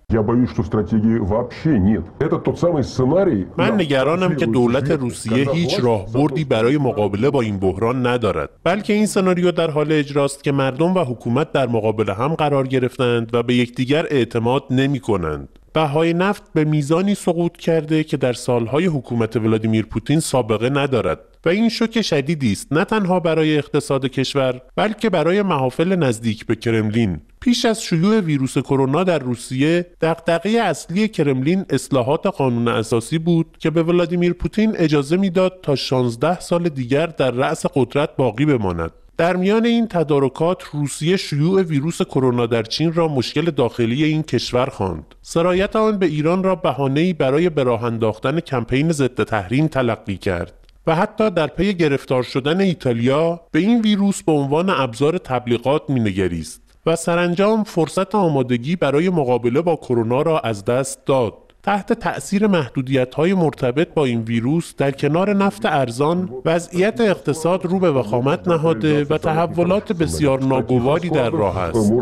من نگرانم که دولت روسیه هیچ راهبردی برای مقابله با این بحران ندارد، بلکه این سناریو در حال اجراست که مردم و حکومت در مقابل هم قرار گرفتند و به یکدیگر اعتماد نمی‌کنند. بهای نفت به میزانی سقوط کرده که در سالهای حکومت ولادیمیر پوتین سابقه ندارد و این شوک شدیدی است نه تنها برای اقتصاد کشور بلکه برای محافل نزدیک به کرملین. پیش از شیوع ویروس کرونا در روسیه، دغدغه اصلی کرملین اصلاحات قانون اساسی بود که به ولادیمیر پوتین اجازه میداد تا 16 سال دیگر در رأس قدرت باقی بماند. در میان این تدارکات روسیه شیوع ویروس کرونا در چین را مشکل داخلی این کشور خواند. سرایت آن به ایران را بهانه‌ای برای به راه انداختن کمپین ضد تحریم تلقی کرد و حتی در پی گرفتار شدن ایتالیا به این ویروس به عنوان ابزار تبلیغات مینگریست و سرانجام فرصت آمادگی برای مقابله با کرونا را از دست داد. تحت تأثیر محدودیت‌های مرتبط با این ویروس در کنار نفت ارزان، وضعیت اقتصاد رو به وخامت نهاده و تحولات بسیار ناگواری در راه است.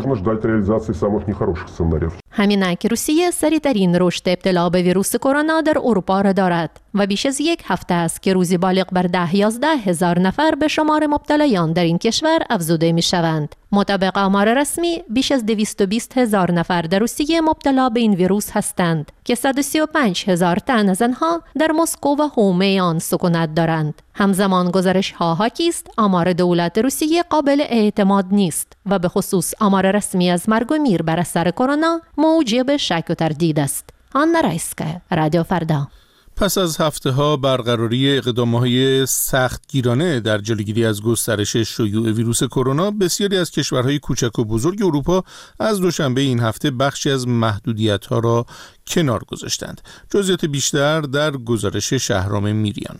همینک روسیه سریع‌ترین رشد ابتلا به ویروس کرونا در اروپا را دارد و بیش از یک هفته است که روزی بالغ بر 10-11 هزار نفر به شمار مبتلایان در این کشور افزوده می شوند. مطابق آمار رسمی بیش از 220 هزار نفر در روسیه مبتلا به این ویروس هستند که 135 هزار تن از آنها در مسکو و حومه آن سکونت دارند. همزمان گزارش ها حاکی است آمار دولت روسیه قابل اعتماد نیست و به خصوص آمار رسمی از مرگ و میر بر اثر کرونا موجب شک و تردید است. آنا رایسکا، رادیو فردا. پس از هفته‌ها برقراری اقدامات سختگیرانه در جلوگیری از گسترش شیوع ویروس کرونا، بسیاری از کشورهای کوچک و بزرگ اروپا از دوشنبه این هفته بخشی از محدودیت‌ها را کنار گذاشتند. جزئیات بیشتر در گزارش شهرام میریان.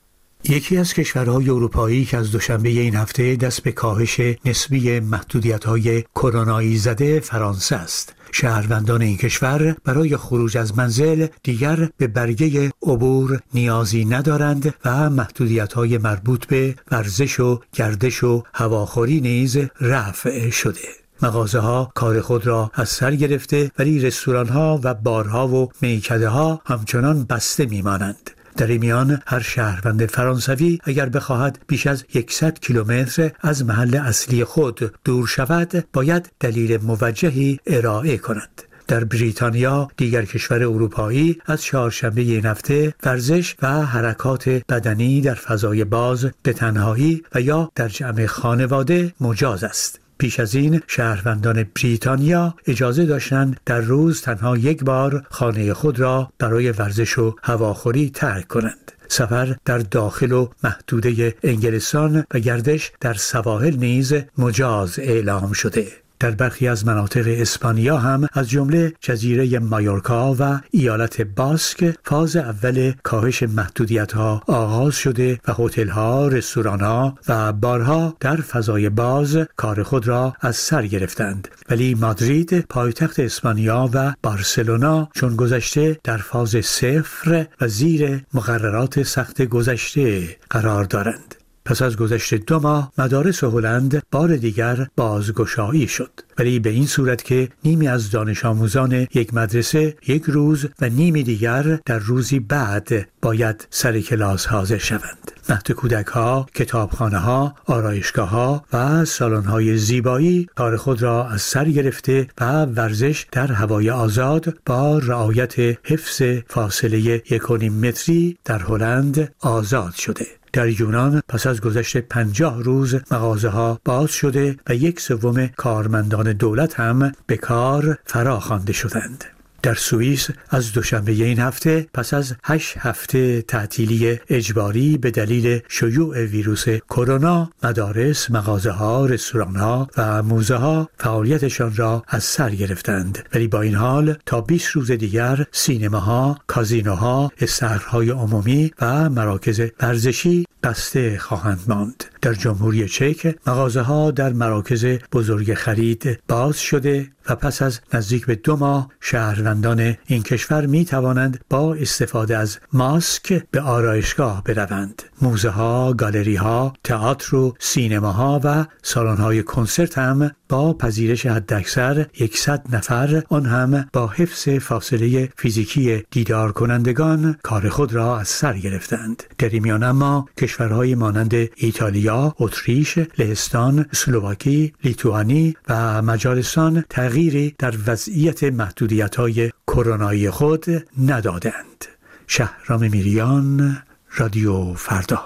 یکی از کشورهای اروپایی که از دوشنبه این هفته دست به کاهش نسبی محدودیت‌های کرونایی زده فرانسه است. شهروندان این کشور برای خروج از منزل دیگر به برگه عبور نیازی ندارند و محدودیت‌های مربوط به ورزش و گردش و هواخوری نیز رفع شده. مغازه‌ها کار خود را از سر گرفته ولی رستوران‌ها و بارها و میکده‌ها همچنان بسته می‌مانند. در این میان هر شهروند فرانسوی اگر بخواهد بیش از 100 کیلومتر از محل اصلی خود دور شود باید دلیل موجهی ارائه کند. در بریتانیا، دیگر کشور اروپایی، از چهارشنبه این هفته ورزش و حرکات بدنی در فضای باز به تنهایی و یا در جمع خانواده مجاز است. پیش از این شهروندان بریتانیا اجازه داشتند در روز تنها یک بار خانه خود را برای ورزش و هواخوری ترک کنند. سفر در داخل و محدوده انگلستان و گردش در سواحل نیز مجاز اعلام شده. در برخی از مناطق اسپانیا هم از جمله جزیره مایورکا و ایالت باسک فاز اول کاهش محدودیت‌ها آغاز شده و هتل‌ها، رستوران‌ها و بارها در فضای باز کار خود را از سر گرفتند. ولی مادرید، پایتخت اسپانیا و بارسلونا چون گذشته در فاز صفر و زیر مقررات سخت گذشته قرار دارند. پس از گذشت 2 ماه مدارس هلند بار دیگر بازگشایی شد، ولی به این صورت که نیمی از دانش آموزان یک مدرسه یک روز و نیمی دیگر در روزی بعد باید سر کلاس حاضر شوند. مهد کودک‌ها، کتابخانه‌ها، آرایشگاه‌ها و سالن‌های زیبایی کار خود را از سر گرفته و ورزش در هوای آزاد با رعایت حفظ فاصله 1.5 متری در هلند آزاد شده. در یونان پس از گذشت 50 روز مغازه‌ها باز شده و 1/3 کارمندان دولت هم به کار فراخوانده شدند. در سوئیس از دوشنبه این هفته پس از 8 هفته تعطیلی اجباری به دلیل شیوع ویروس کرونا، مدارس، مغازه‌ها، رستوران‌ها و موزه‌ها فعالیتشان را از سر گرفتند. ولی با این حال تا 20 روز دیگر سینماها، کازینوها، استخرهای عمومی و مراکز ورزشی بسته خواهند ماند. در جمهوری چک مغازه‌ها در مراکز بزرگ خرید باز شده و پس از نزدیک به 2 ماه شهروندان این کشور می توانند با استفاده از ماسک به آرایشگاه بروند. موزه‌ها، گالری‌ها، تئاتر و سینماها و سالن‌های کنسرت هم با پذیرش حداکثر 100 نفر، آن هم با حفظ فاصله فیزیکی دیدار کنندگان کار خود را از سر گرفتند. در این میان اما کشورهای مانند ایتالیا، اتریش، لهستان، اسلواکی، لیتوانی و مجارستان تغییری در وضعیت محدودیت‌های کرونایی خود ندادند. شهرام میریان، رادیو فردا.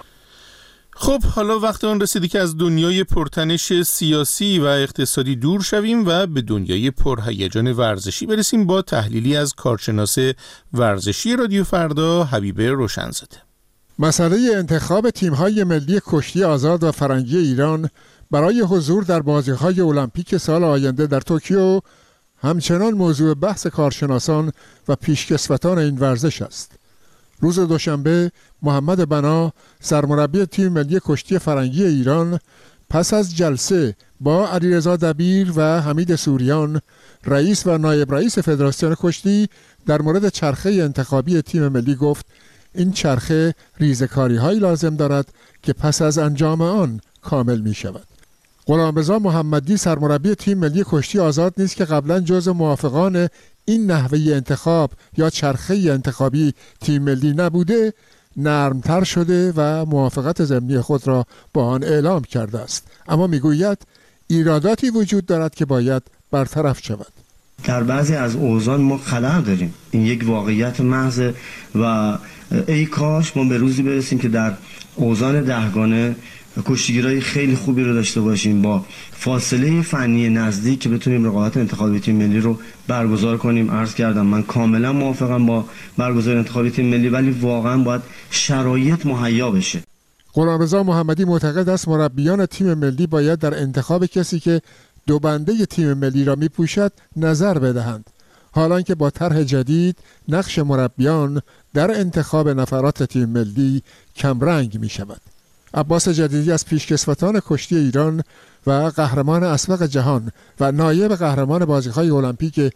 خب حالا وقت آن رسیدی که از دنیای پرتنش سیاسی و اقتصادی دور شویم و به دنیای پرهیجان ورزشی برسیم با تحلیلی از کارشناس ورزشی رادیو فردا حبیب روشنزاده. مسئله انتخاب تیم‌های ملی کشتی آزاد و فرنگی ایران برای حضور در بازی‌های المپیک سال آینده در توکیو همچنان موضوع بحث کارشناسان و پیشکسوتان این ورزش است. روز دوشنبه محمد بنا سرمربی تیم ملی کشتی فرنگی ایران پس از جلسه با علیرضا دبیر و حمید سوریان رئیس و نایب رئیس فدراسیون کشتی در مورد چرخه انتخابی تیم ملی گفت این چرخه ریزکاری‌هایی لازم دارد که پس از انجام آن کامل می شود. غلامرضا محمدی سرمربی تیم ملی کشتی آزاد نیست که قبلا جزو موافقان این نحوه انتخاب یا چرخه انتخابی تیم ملی نبوده، نرمتر شده و موافقت ضمنی خود را با آن اعلام کرده است. اما میگوید ایراداتی وجود دارد که باید برطرف شود. در بعضی از اوزان ما خلأ داریم، این یک واقعیت محض و ای کاش ما به روزی برسیم که در اوزان دهگانه کشتیگیرای خیلی خوبی رو داشته باشیم با فاصله فنی نزدیک که بتونیم رقابت انتخابی تیم ملی رو برگزار کنیم. عرض کردم من کاملا موافقم با برگزار انتخابی تیم ملی، ولی واقعا باید شرایط مهیا بشه. غلامرضا محمدی معتقد است مربیان تیم ملی باید در انتخاب کسی که دو بنده تیم ملی را میپوشد نظر بدهند، حالان که با طرح جدید نقش مربیان در انتخاب نفرات تیم ملی کمرنگ می شود. عباس جدیدی از پیشکسوتان کشتی ایران و قهرمان اسبق جهان و نایب قهرمان بازی‌های المپیک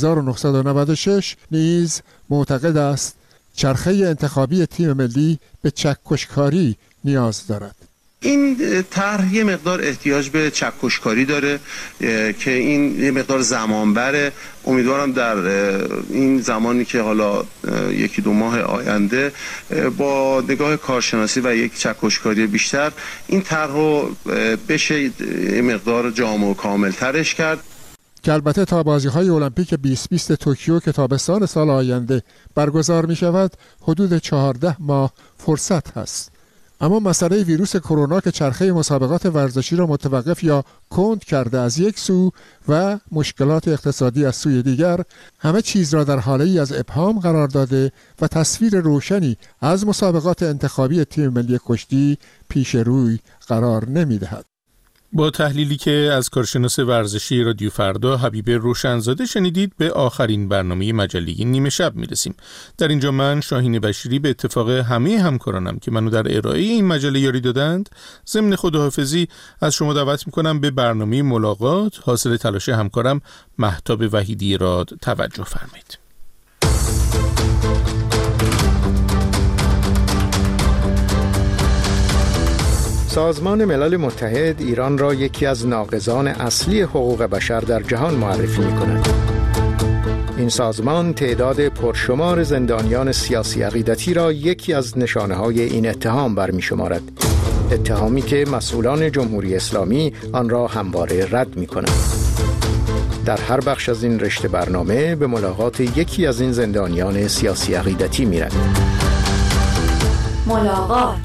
1996 نیز معتقد است چرخه انتخابی تیم ملی به چکشکاری نیاز دارد. این طرح یه مقدار احتیاج به چکشکاری داره که این یه مقدار زمان بره. امیدوارم در این زمانی که حالا یکی دو ماه آینده با نگاه کارشناسی و یک چکشکاری بیشتر این طرح رو بشه یه مقدار جامع و کامل ترش کرد. که البته تا بازی‌های المپیک 2020 توکیو که تابستان سال آینده برگزار می شود حدود 14 ماه فرصت هست. اما مسئله ویروس کرونا که چرخه مسابقات ورزشی را متوقف یا کند کرده از یک سو و مشکلات اقتصادی از سوی دیگر، همه چیز را در حاله‌ای از ابهام قرار داده و تصویر روشنی از مسابقات انتخابی تیم ملی کشتی پیش روی قرار نمی‌دهد. با تحلیلی که از کارشناس ورزشی رادیو فردا حبیب روشنزاده شنیدید به آخرین برنامه مجله نیمه شب میرسیم. در اینجا من شاهین بشیری به اتفاق همه همکارانم که منو در ارائه این مجله یاری دادند ضمن خداحافظی از شما دعوت میکنم به برنامه ملاقات حاصل تلاش همکارم مهتاب وحیدی راد توجه فرمایید. سازمان ملل متحد ایران را یکی از ناقضان اصلی حقوق بشر در جهان معرفی می‌کند. این سازمان تعداد پرشمار زندانیان سیاسی عقیدتی را یکی از نشانه‌های این اتهام برمی‌شمارد. اتهامی که مسئولان جمهوری اسلامی آن را همواره رد می‌کنند. در هر بخش از این رشته برنامه به ملاقات یکی از این زندانیان سیاسی عقیدتی می‌رویم. ملاقات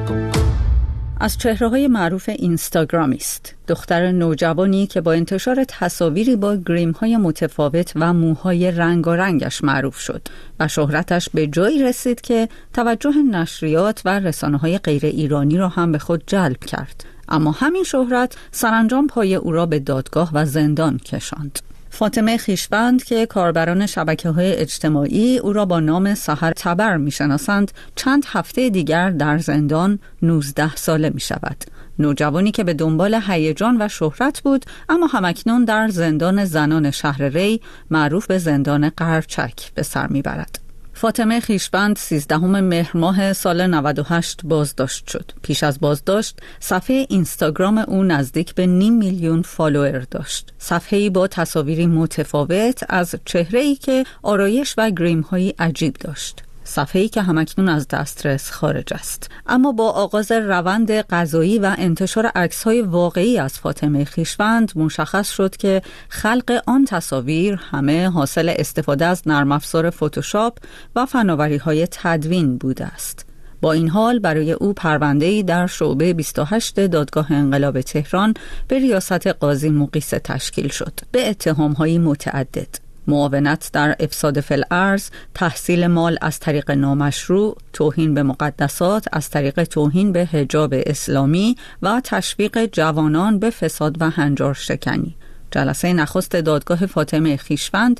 از چهره‌های معروف اینستاگرامی است. دختر نوجوانی که با انتشار تصاویری با گریم‌های متفاوت و موهای رنگارنگش معروف شد و شهرتش به جایی رسید که توجه نشریات و رسانه‌های غیر ایرانی را هم به خود جلب کرد. اما همین شهرت سرانجام پای او را به دادگاه و زندان کشاند. فاطمه خویشوند که کاربران شبکه‌های اجتماعی او را با نام سحر تبر می‌شناسند، چند هفته دیگر در زندان 19 ساله می‌شود. نوجوانی که به دنبال هیجان و شهرت بود، اما همکنون در زندان زنان شهر ری معروف به زندان قرچک به سر می‌برد. فاطمه خویشوند 13 مهر ماه سال 98 بازداشت شد. پیش از بازداشت صفحه اینستاگرام او نزدیک به 500,000 فالوور داشت. صفحه‌ای با تصاویری متفاوت از چهره‌ای که آرایش و گریم‌هایی عجیب داشت. صفحه‌ای که همکنون از دسترس خارج است. اما با آغاز روند قضایی و انتشار عکس‌های واقعی از فاطمه خویشوند مشخص شد که خلق آن تصاویر همه حاصل استفاده از نرم افزار فتوشاپ و فناوری‌های تدوین بوده است. با این حال برای او پرونده‌ای در شعبه 28 دادگاه انقلاب تهران به ریاست قاضی مقیسه تشکیل شد به اتهام‌های متعدد: معاونت در افساد فی الارض، تحصیل مال از طریق نامشروع، توهین به مقدسات از طریق توهین به حجاب اسلامی و تشویق جوانان به فساد و هنجار شکنی. جلسه نخست دادگاه فاطمه خویشوند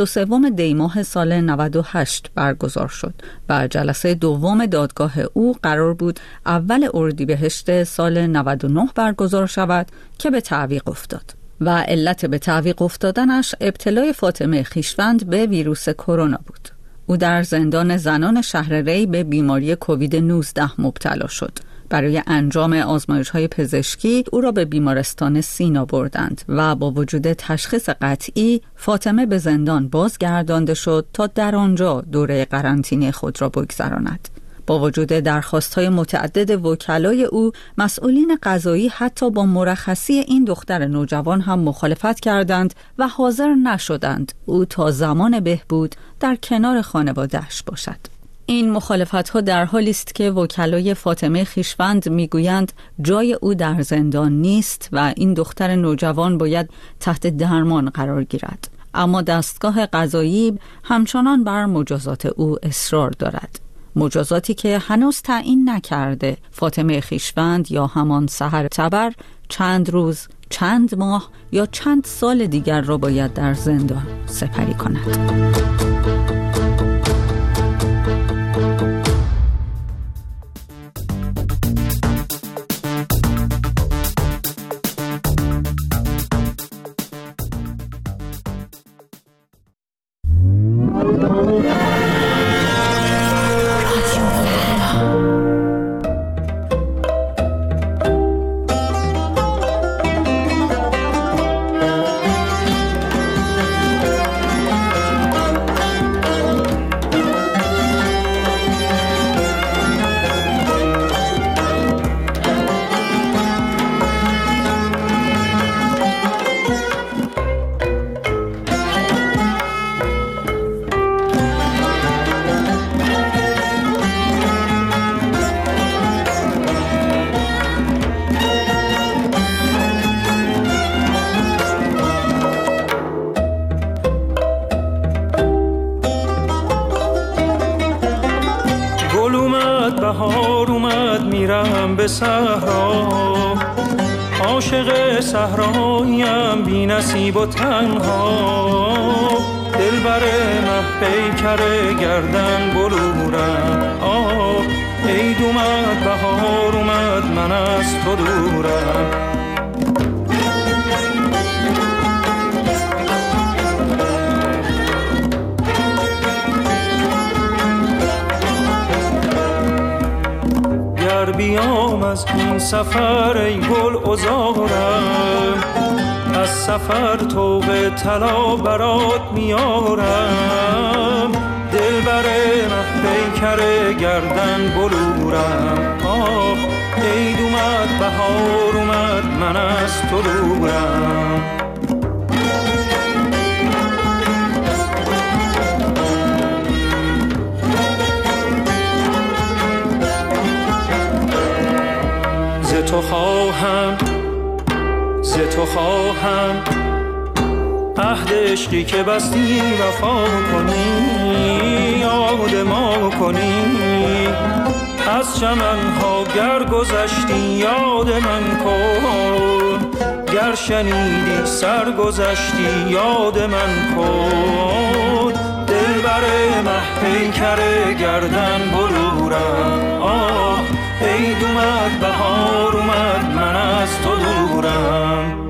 23 دی ماه سال 98 برگزار شد و جلسه دوم دادگاه او قرار بود اول اردیبهشت سال 99 برگزار شود که به تعویق افتاد. و علت به تعویق افتادنش ابتلای فاطمه خویشوند به ویروس کرونا بود. او در زندان زنان شهر ری به بیماری کووید 19 مبتلا شد. برای انجام آزمایش‌های پزشکی او را به بیمارستان سینا بردند و با وجود تشخیص قطعی فاطمه به زندان بازگردانده شد تا در آنجا دوره قرنطینه خود را بگذراند. با وجود درخواست‌های متعدد وکلای او، مسئولین قضایی حتی با مرخصی این دختر نوجوان هم مخالفت کردند و حاضر نشدند او تا زمان بهبود در کنار خانواده‌اش باشد. این مخالفت‌ها در حالی است که وکلای فاطمه خویشوند میگویند جای او در زندان نیست و این دختر نوجوان باید تحت درمان قرار گیرد. اما دستگاه قضایی همچنان بر مجازات او اصرار دارد. مجازاتی که هنوز تعیین نکرده فاطمه خویشوند یا همان سحر تبر چند روز، چند ماه یا چند سال دیگر را باید در زندان سپری کند. بهار اومد میرم به صحرا، عاشق صحراییم بی نصیب و تنها، دلبر مه پیکر گردن بلورم. عید اومد بهار اومد من از تو دورم. بیام از این سفر ای گل عذارم، از سفر توبه طلا برات میارم، دلبر مه پیکر گردن بلورم. عید اومد بهار اومد من از تو دورم. ز تو خواهم عهد عشقی که بستی وفا کنی، یاد ما کنی، از چمن‌ها گر گذشتی یاد من کن، گر شنیدی سر گذشتی یاد من کن، دلبر مه پیکر گردن بلورم. عید اومد بهار اومد من از تو دورم.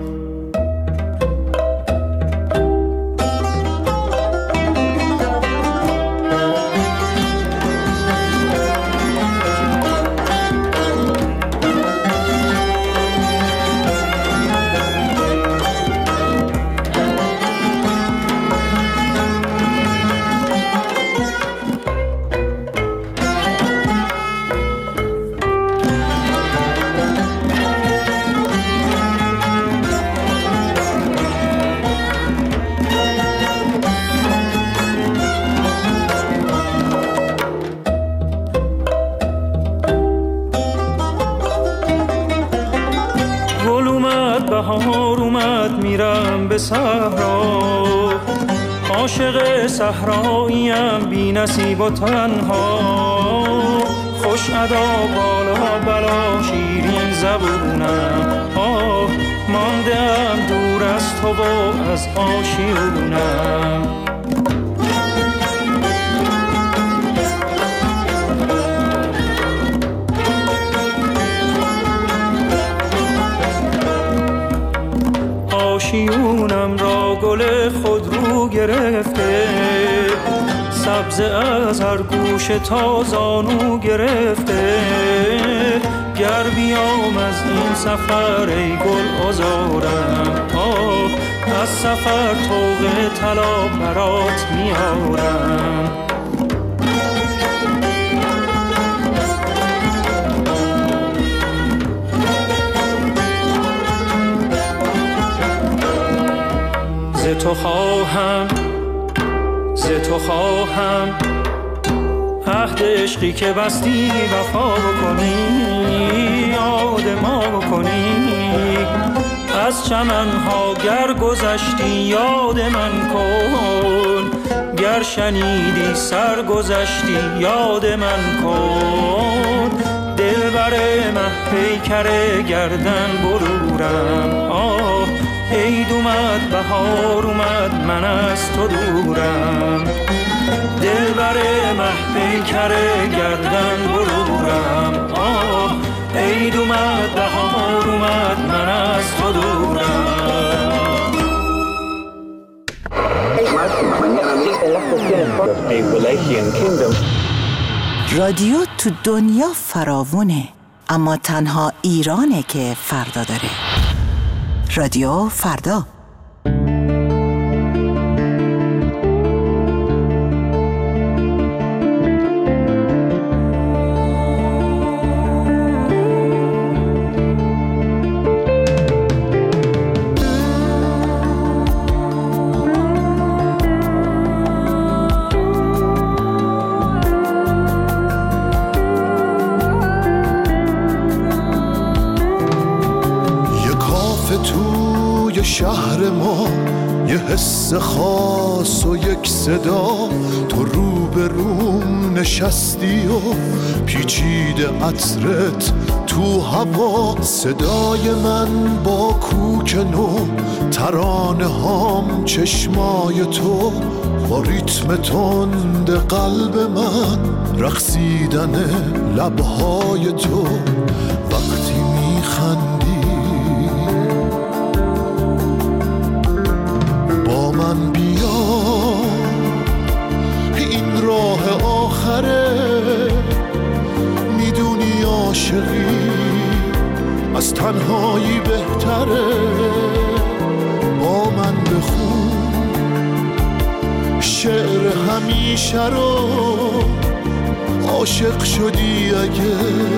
بهار اومد میرم به صحرا، عاشق صحراییم بی نصیب و تنها، خوش ادا بالا بلا شیرین زبونم، ماندم دور از تو و از آشیونم. آشیونم را گل خود رو گرفته، سبز از هر گوشه تا زانو گرفته. گر بیام از این سفر ای گل آزارم، از سفر طوق طلا برات میارم. ز تو خواهم عهد عشقی که بستی وفا بکنی، یاد ما بکنی. از چمنها گر گذشتی یاد من کن، گر شنیدی سر گذشتی یاد من کن. دلبر مه پیکر گردن برورم، عید اومد بهار اومد من از تو دورم. دلبر مه پیکر گردن برورم، عید اومد بهار اومد من از تو دورم. رادیو تو دنیا فراوونه، اما تنها ایرانه که فردا داره. رادیو فردا. شهر ما یه حس خاص و یک صدا، تو رو به روم نشستی و پیچیده عطرت تو هوا. صدای من با کوک نو، ترانه هام چشمای تو، با ریتم تند قلب من رقصیدن لبهای تو. وقتی میخندی من بیا، این راه آخره، میدونی عاشقی از تنهایی بهتره. با من بخون شعر همیشه رو، عاشق شدی اگه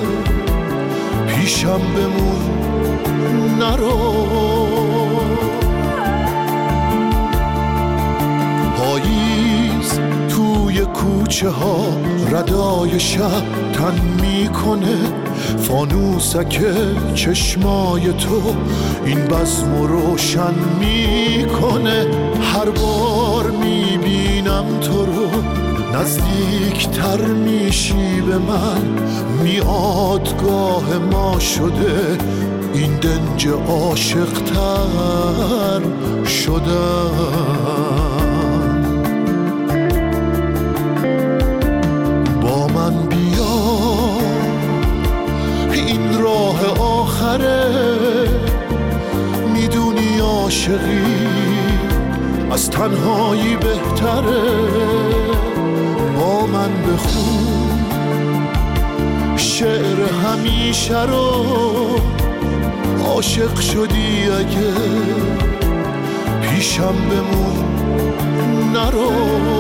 پیشم بمون نرو. پاییز توی کوچه ها ردای شب تن میکنه، فانوسک چشمای تو این بزم روشن میکنه. هر بار میبینم تو رو نزدیکتر میشی به من، میادگاه ما شده این دنج عاشق‌تر شدن. با من بیا، این راه آخره، میدونی عاشقی از تنهایی بهتره. با من بخون شعر همیشه رو، عاشق شدی اگه پیشم بمون نرو.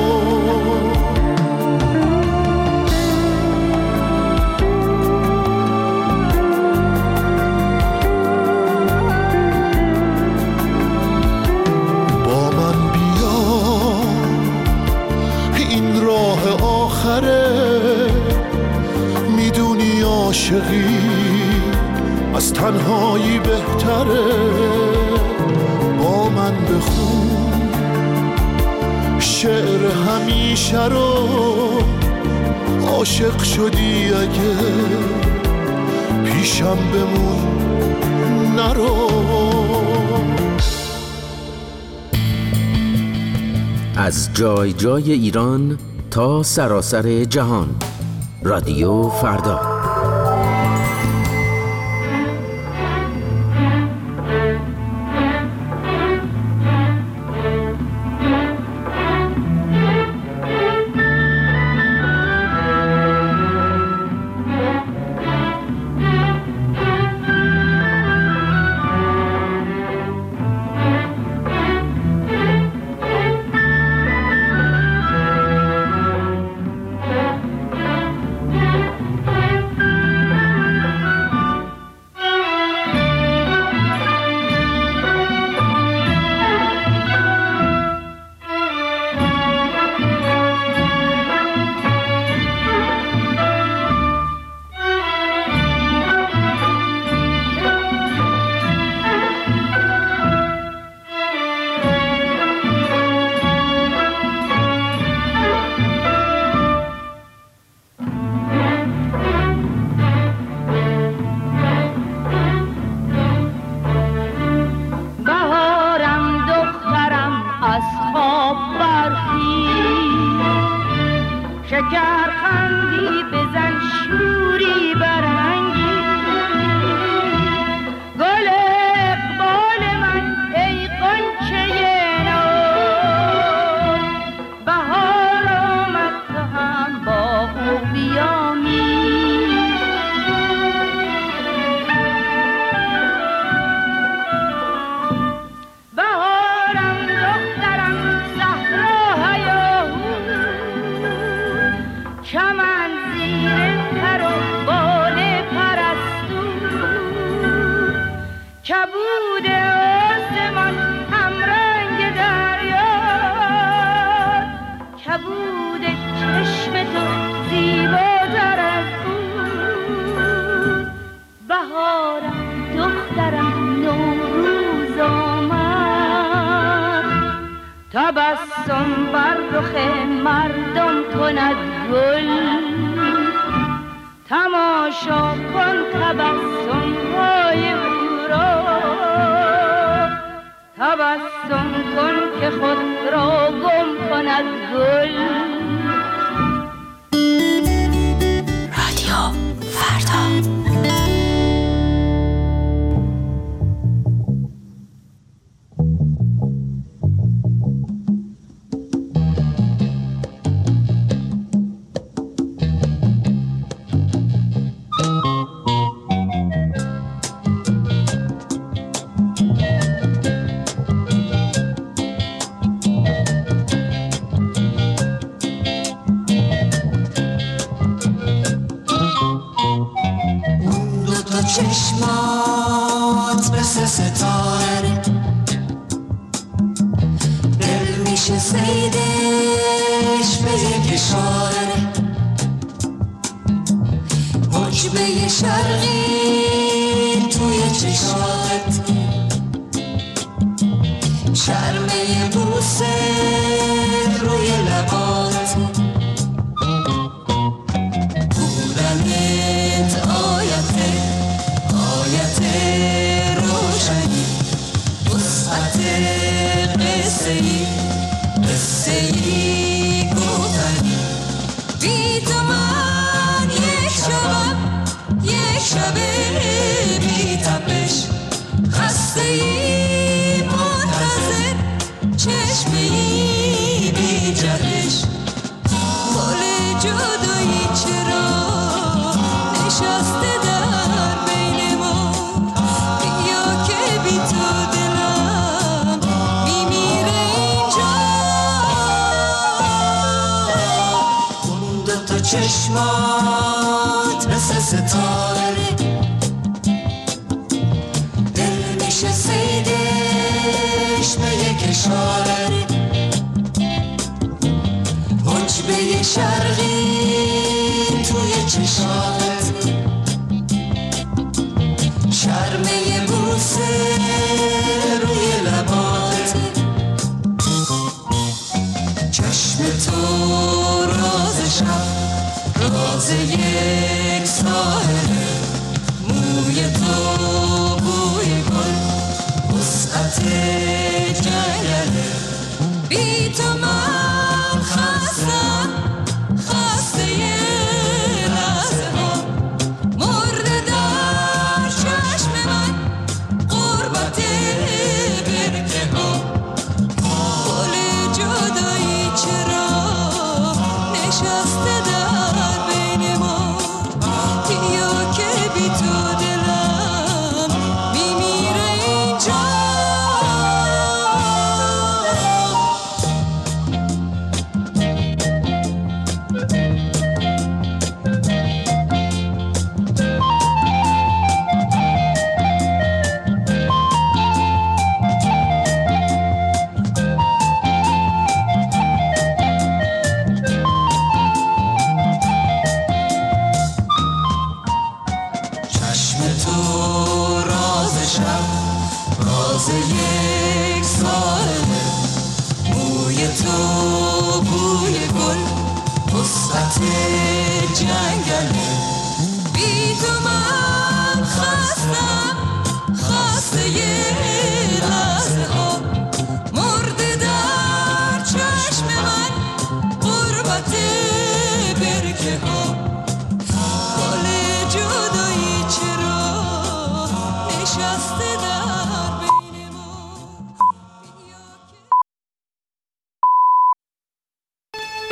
با من بیا، این راه آخره، میدونی عاشقی از تنهایی بهتره. با من بخون شعر همیشه رو، عاشق شدی اگه پیشم بمون نرو. از جای جای ایران تا سراسر جهان، رادیو فردا. شکر خندی بزن شوری برنگی گل اقبال من ای غنچه نو بهار آمد تو هم با او بیامی بهارم دخترم صحرا هیاهو چمن زیر پر و بال پرستو کبود آسمان همرنگ دریا کبود چشم تو زیباتر از او بهارم دخترم نوروز آمد تبسم بر رخ مردم کند گل تماشا کن تبسم های او را تبسم کن که خود را گم کند گل رادیو فردا چشمات مثل ستاره دل میشه صیدش به یک اشاره حجبه شرقی توی چشات شرمه بوسه روی لبات بودنت آیت روشنی وسعت قصه ای گفتنی بی تو من یک شب بی تپش خسته ای منتظر چشمه ای بی جهش گل جدایی چرا نشسته در بین ما بیا که بی تو دلم میمیره اینجا اون دوتا چشمات مثل ستاره دل میشه صیدش به یک اشاره حجبه شرقی توی چشات شرمه بوسه روی لبات چشم تو راز شب راز یک ساحله موی تو بوی گل وسعت جنگله بی تو من